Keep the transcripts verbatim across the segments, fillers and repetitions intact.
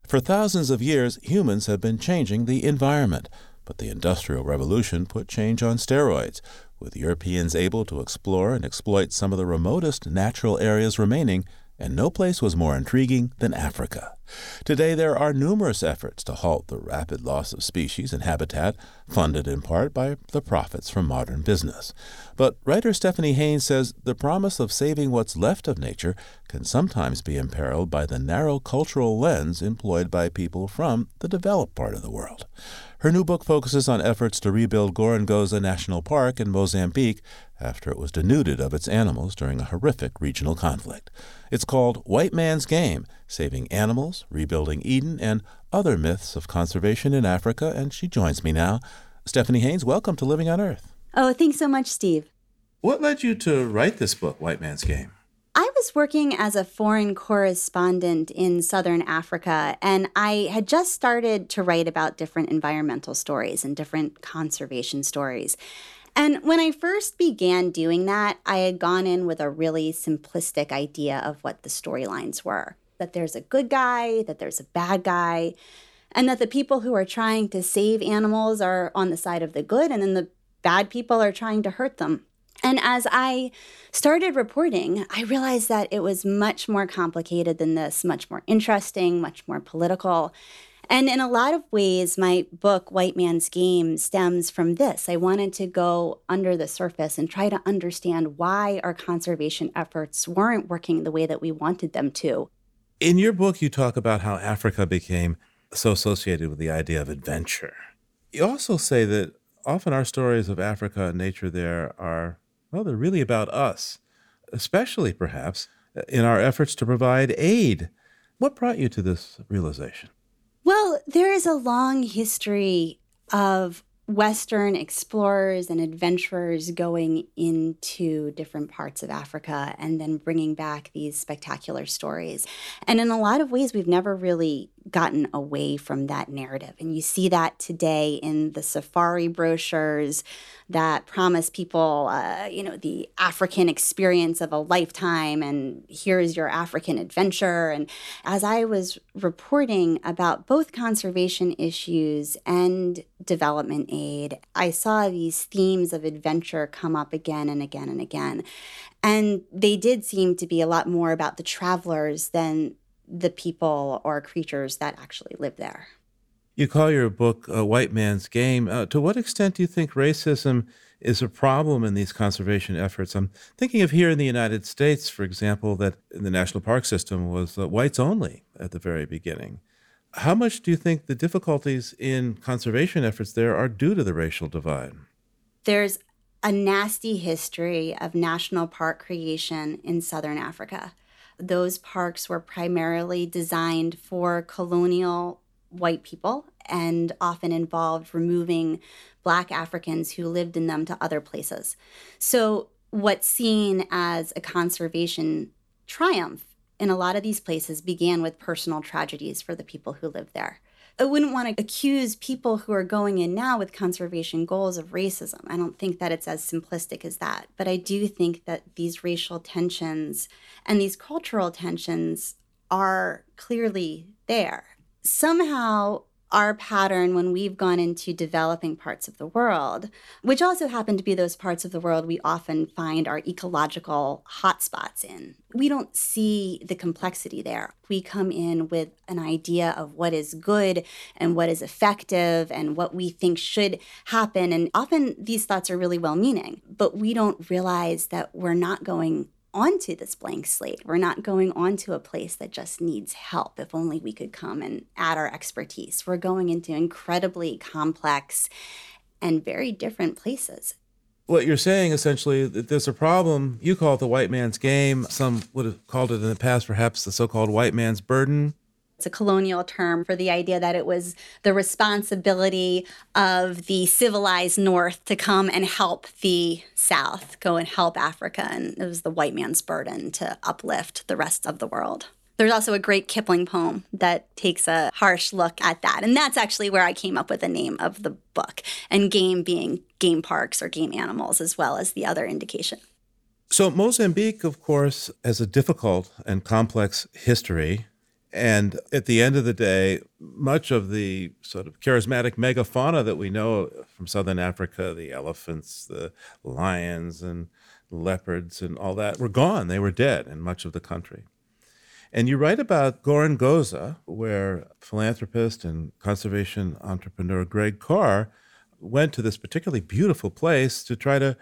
For thousands of years, humans have been changing the environment, but the Industrial Revolution put change on steroids, with Europeans able to explore and exploit some of the remotest natural areas remaining, and no place was more intriguing than Africa. Today, there are numerous efforts to halt the rapid loss of species and habitat, funded in part by the profits from modern business. But writer Stephanie Haynes says the promise of saving what's left of nature can sometimes be imperiled by the narrow cultural lens employed by people from the developed part of the world. Her new book focuses on efforts to rebuild Gorongosa National Park in Mozambique after it was denuded of its animals during a horrific regional conflict. It's called White Man's Game, Saving Animals, Rebuilding Eden, and Other Myths of Conservation in Africa, and she joins me now. Stephanie Haynes, welcome to Living on Earth. Oh, thanks so much, Steve. What led you to write this book, White Man's Game? I was working as a foreign correspondent in Southern Africa, and I had just started to write about different environmental stories and different conservation stories. And when I first began doing that, I had gone in with a really simplistic idea of what the storylines were. That there's a good guy, that there's a bad guy, and that the people who are trying to save animals are on the side of the good, and then the bad people are trying to hurt them. And as I started reporting, I realized that it was much more complicated than this, much more interesting, much more political. And in a lot of ways, my book, White Man's Game, stems from this. I wanted to go under the surface and try to understand why our conservation efforts weren't working the way that we wanted them to. In your book, you talk about how Africa became so associated with the idea of adventure. You also say that often our stories of Africa and nature there are, well, they're really about us, especially perhaps in our efforts to provide aid. What brought you to this realization? Well, there is a long history of Western explorers and adventurers going into different parts of Africa and then bringing back these spectacular stories. And in a lot of ways, we've never really gotten away from that narrative. And you see that today in the safari brochures that promise people, uh, you know, the African experience of a lifetime, and here's your African adventure. And as I was reporting about both conservation issues and development aid, I saw these themes of adventure come up again and again and again. And they did seem to be a lot more about the travelers than the people or creatures that actually live there. You call your book uh, White Man's Game. Uh, to what extent do you think racism is a problem in these conservation efforts? I'm thinking of here in the United States, for example, that the national park system was uh, whites only at the very beginning. How much do you think the difficulties in conservation efforts there are due to the racial divide? There's a nasty history of national park creation in Southern Africa. Those parks were primarily designed for colonial white people and often involved removing Black Africans who lived in them to other places. So what's seen as a conservation triumph in a lot of these places began with personal tragedies for the people who lived there. I wouldn't want to accuse people who are going in now with conservation goals of racism. I don't think that it's as simplistic as that. But I do think that these racial tensions and these cultural tensions are clearly there. Somehow, our pattern when we've gone into developing parts of the world, which also happen to be those parts of the world we often find our ecological hotspots in, we don't see the complexity there. We come in with an idea of what is good and what is effective and what we think should happen. And often these thoughts are really well-meaning, but we don't realize that we're not going onto this blank slate. We're not going onto a place that just needs help. If only we could come and add our expertise. We're going into incredibly complex and very different places. What you're saying essentially that there's a problem. You call it the white man's game. Some would have called it in the past perhaps the so-called white man's burden. It's a colonial term for the idea that it was the responsibility of the civilized North to come and help the South, go and help Africa. And it was the white man's burden to uplift the rest of the world. There's also a great Kipling poem that takes a harsh look at that. And that's actually where I came up with the name of the book, and game being game parks or game animals, as well as the other indication. So Mozambique, of course, has a difficult and complex history. And at the end of the day, much of the sort of charismatic megafauna that we know from Southern Africa, the elephants, the lions and leopards and all that, were gone. They were dead in much of the country. And you write about Gorongosa, where philanthropist and conservation entrepreneur Greg Carr went to this particularly beautiful place to try to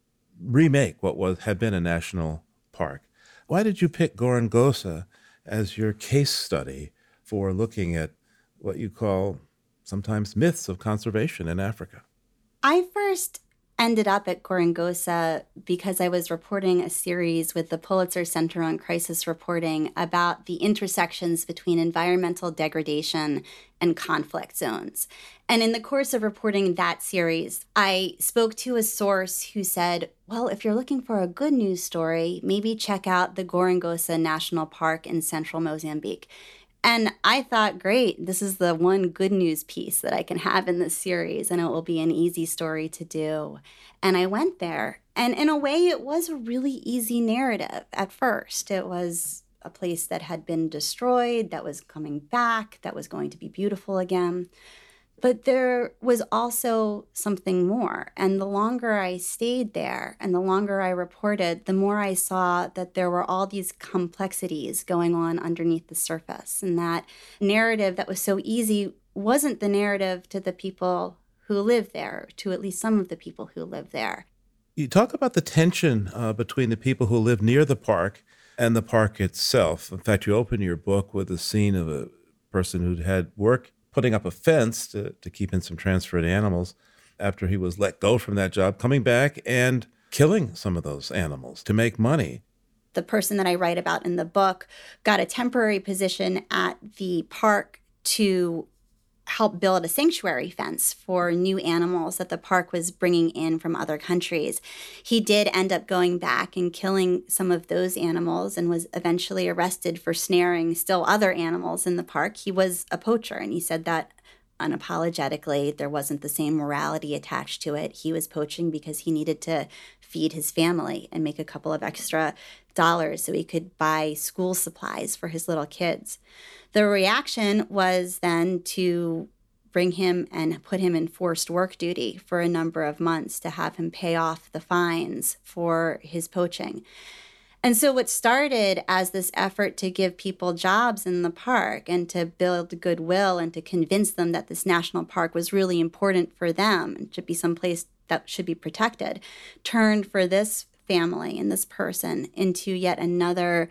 remake what was had been a national park. Why did you pick Gorongosa as your case study for looking at what you call sometimes myths of conservation in Africa? I first ended up at Gorongosa because I was reporting a series with the Pulitzer Center on Crisis Reporting about the intersections between environmental degradation and conflict zones. And in the course of reporting that series, I spoke to a source who said, well, if you're looking for a good news story, maybe check out the Gorongosa National Park in central Mozambique. And I thought, great, this is the one good news piece that I can have in this series, and it will be an easy story to do. And I went there, and in a way, it was a really easy narrative at first. It was a place that had been destroyed, that was coming back, that was going to be beautiful again. But there was also something more. And the longer I stayed there and the longer I reported, the more I saw that there were all these complexities going on underneath the surface. And that narrative that was so easy wasn't the narrative to the people who live there, to at least some of the people who live there. You talk about the tension uh, between the people who live near the park and the park itself. In fact, you open your book with a scene of a person who'd had work putting up a fence to, to keep in some transferred animals after he was let go from that job, coming back and killing some of those animals to make money. The person that I write about in the book got a temporary position at the park to help build a sanctuary fence for new animals that the park was bringing in from other countries. He did end up going back and killing some of those animals and was eventually arrested for snaring still other animals in the park. He was a poacher, and he said that unapologetically. There wasn't the same morality attached to it. He was poaching because he needed to feed his family and make a couple of extra dollars so he could buy school supplies for his little kids. The reaction was then to bring him and put him in forced work duty for a number of months to have him pay off the fines for his poaching. And so what started as this effort to give people jobs in the park and to build goodwill and to convince them that this national park was really important for them and should be someplace that should be protected, turned for this family and this person into yet another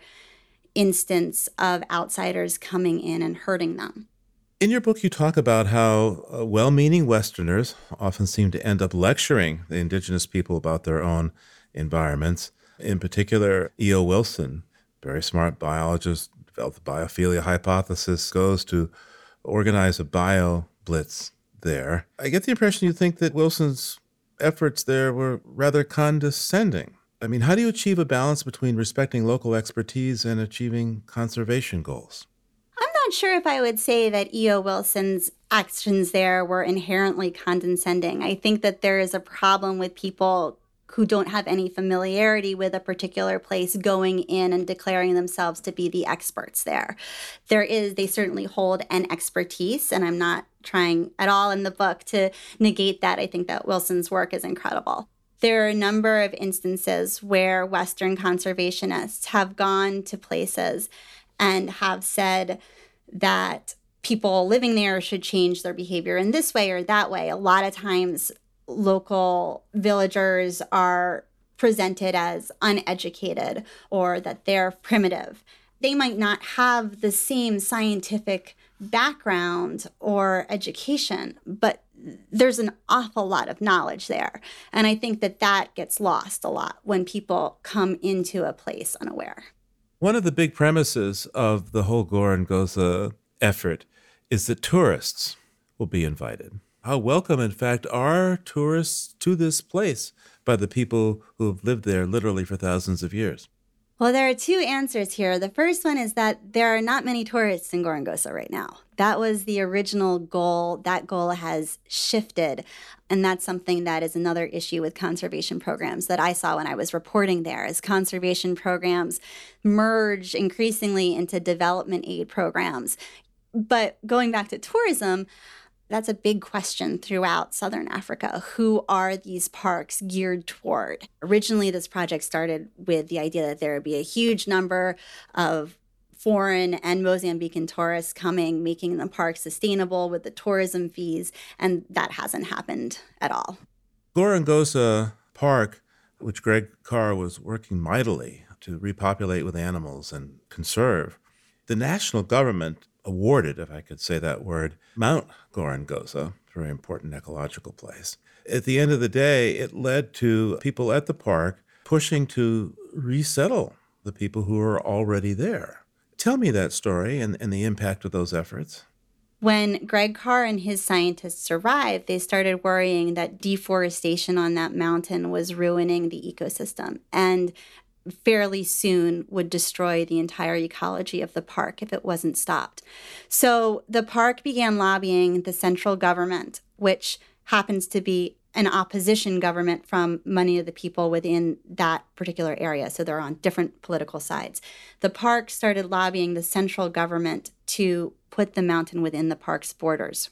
instance of outsiders coming in and hurting them. In your book, you talk about how uh, well-meaning Westerners often seem to end up lecturing the indigenous people about their own environments. In particular, E O. Wilson, very smart biologist, developed the biophilia hypothesis, goes to organize a bio blitz there. I get the impression you think that Wilson's efforts there were rather condescending. I mean, how do you achieve a balance between respecting local expertise and achieving conservation goals? I'm not sure if I would say that E O. Wilson's actions there were inherently condescending. I think that there is a problem with people who don't have any familiarity with a particular place going in and declaring themselves to be the experts there. There is, they certainly hold an expertise, and I'm not trying at all in the book to negate that. I think that Wilson's work is incredible. There are a number of instances where Western conservationists have gone to places and have said that people living there should change their behavior in this way or that way. A lot of times, local villagers are presented as uneducated or that they're primitive. They might not have the same scientific background or education, but there's an awful lot of knowledge there. And I think that that gets lost a lot when people come into a place unaware. One of the big premises of the whole Gorongosa effort is that tourists will be invited. How welcome, in fact, are tourists to this place by the people who have lived there literally for thousands of years? Well, there are two answers here. The first one is that there are not many tourists in Gorongosa right now. That was the original goal. That goal has shifted. And that's something that is another issue with conservation programs that I saw when I was reporting there, as conservation programs merge increasingly into development aid programs. But going back to tourism, that's a big question throughout Southern Africa. Who are these parks geared toward? Originally, this project started with the idea that there would be a huge number of foreign and Mozambican tourists coming, making the park sustainable with the tourism fees, and that hasn't happened at all. Gorongosa Park, which Greg Carr was working mightily to repopulate with animals and conserve, the national government awarded, if I could say that word, Mount Gorongosa, a very important ecological place. At the end of the day, it led to people at the park pushing to resettle the people who are already there. Tell me that story and, and the impact of those efforts. When Greg Carr and his scientists arrived, they started worrying that deforestation on that mountain was ruining the ecosystem and fairly soon would destroy the entire ecology of the park if it wasn't stopped. So the park began lobbying the central government, which happens to be an opposition government from many of the people within that particular area. So they're on different political sides. The park started lobbying the central government to put the mountain within the park's borders.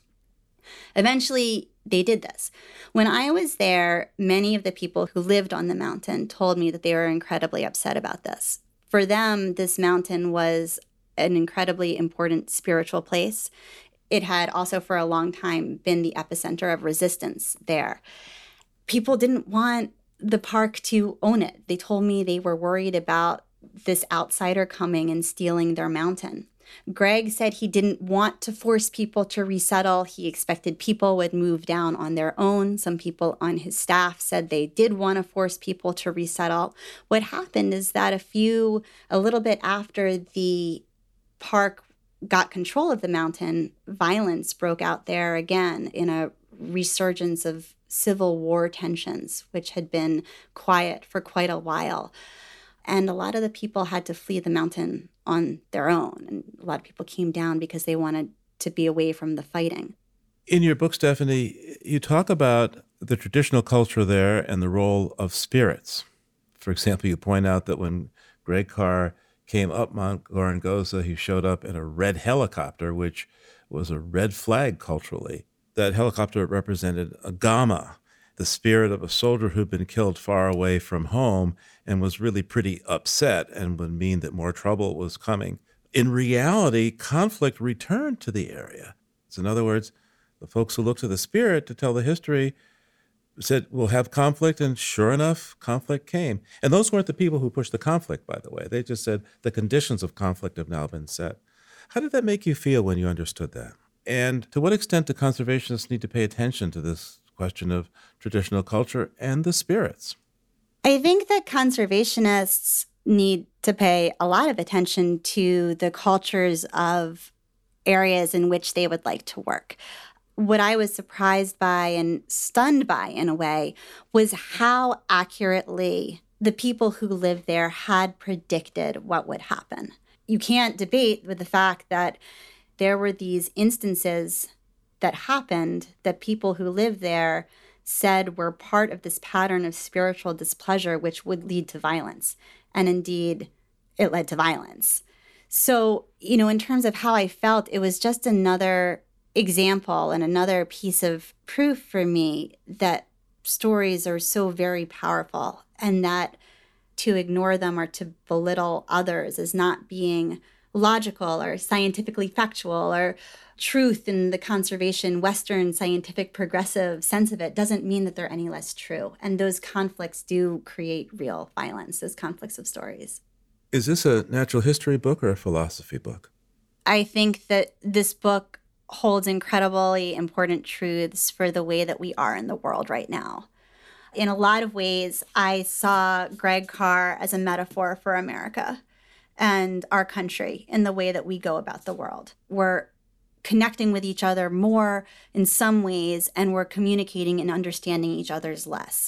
Eventually, they did this. When I was there, many of the people who lived on the mountain told me that they were incredibly upset about this. For them, this mountain was an incredibly important spiritual place. It had also for a long time been the epicenter of resistance there. People didn't want the park to own it. They told me they were worried about this outsider coming and stealing their mountain. Greg said he didn't want to force people to resettle. He expected people would move down on their own. Some people on his staff said they did want to force people to resettle. What happened is that a few, a little bit after the park got control of the mountain, violence broke out there again in a resurgence of civil war tensions, which had been quiet for quite a while. And a lot of the people had to flee the mountain on their own. And a lot of people came down because they wanted to be away from the fighting. In your book, Stephanie, you talk about the traditional culture there and the role of spirits. For example, you point out that when Greg Carr came up Mount Gorongosa, he showed up in a red helicopter, which was a red flag culturally. That helicopter represented a Gama, the spirit of a soldier who'd been killed far away from home and was really pretty upset and would mean that more trouble was coming. In reality, conflict returned to the area. So in other words, the folks who looked to the spirit to tell the history said, we'll have conflict, and sure enough, conflict came. And those weren't the people who pushed the conflict, by the way. They just said the conditions of conflict have now been set. How did that make you feel when you understood that? And to what extent do conservationists need to pay attention to this question of traditional culture and the spirits? I think that conservationists need to pay a lot of attention to the cultures of areas in which they would like to work. What I was surprised by and stunned by, in a way, was how accurately the people who lived there had predicted what would happen. You can't debate with the fact that there were these instances that happened that people who lived there said were part of this pattern of spiritual displeasure, which would lead to violence. And indeed, it led to violence. So, you know, in terms of how I felt, it was just another example and another piece of proof for me that stories are so very powerful, and that to ignore them or to belittle others as not being logical or scientifically factual or truth in the conservation Western scientific progressive sense of it doesn't mean that they're any less true. And those conflicts do create real violence, those conflicts of stories. Is this a natural history book or a philosophy book? I think that this book holds incredibly important truths for the way that we are in the world right now. In a lot of ways, I saw Greg Carr as a metaphor for America and our country in the way that we go about the world. We're connecting with each other more in some ways, and we're communicating and understanding each other's less.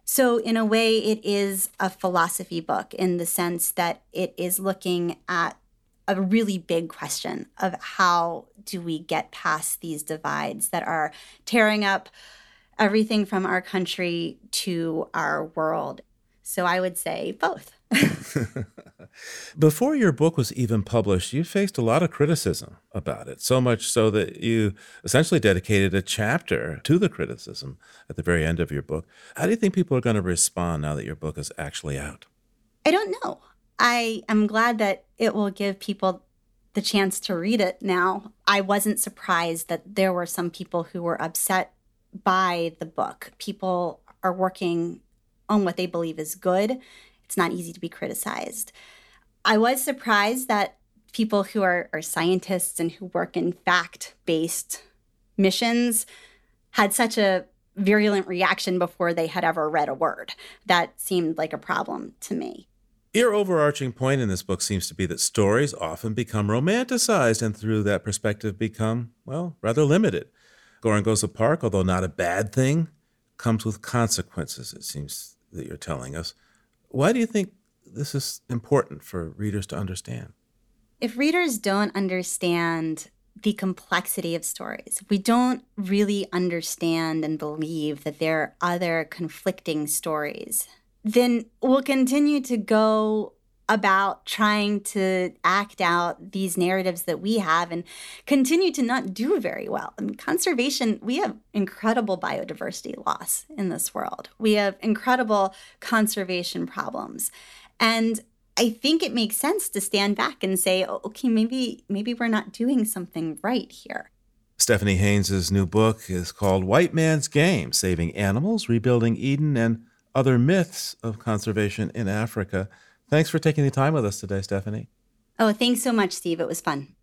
So in a way, it is a philosophy book in the sense that it is looking at a really big question of how do we get past these divides that are tearing up everything from our country to our world. So I would say both. Before your book was even published, you faced a lot of criticism about it, so much so that you essentially dedicated a chapter to the criticism at the very end of your book. How do you think people are going to respond now that your book is actually out? I don't know. I am glad that it will give people the chance to read it now. I wasn't surprised that there were some people who were upset by the book. People are working on what they believe is good. It's not easy to be criticized. I was surprised that people who are, are scientists and who work in fact-based missions had such a virulent reaction before they had ever read a word. That seemed like a problem to me. Your overarching point in this book seems to be that stories often become romanticized and through that perspective become, well, rather limited. Gorongosa Park, although not a bad thing, comes with consequences, it seems that you're telling us. Why do you think this is important for readers to understand? If readers don't understand the complexity of stories, if we don't really understand and believe that there are other conflicting stories, then we'll continue to go about trying to act out these narratives that we have and continue to not do very well. I mean, conservation, we have incredible biodiversity loss in this world. We have incredible conservation problems. And I think it makes sense to stand back and say, oh, okay, maybe maybe we're not doing something right here. Stephanie Haynes' new book is called White Man's Game: Saving Animals, Rebuilding Eden, and Other Myths of Conservation in Africa. Thanks for taking the time with us today, Stephanie. Oh, thanks so much, Steve. It was fun.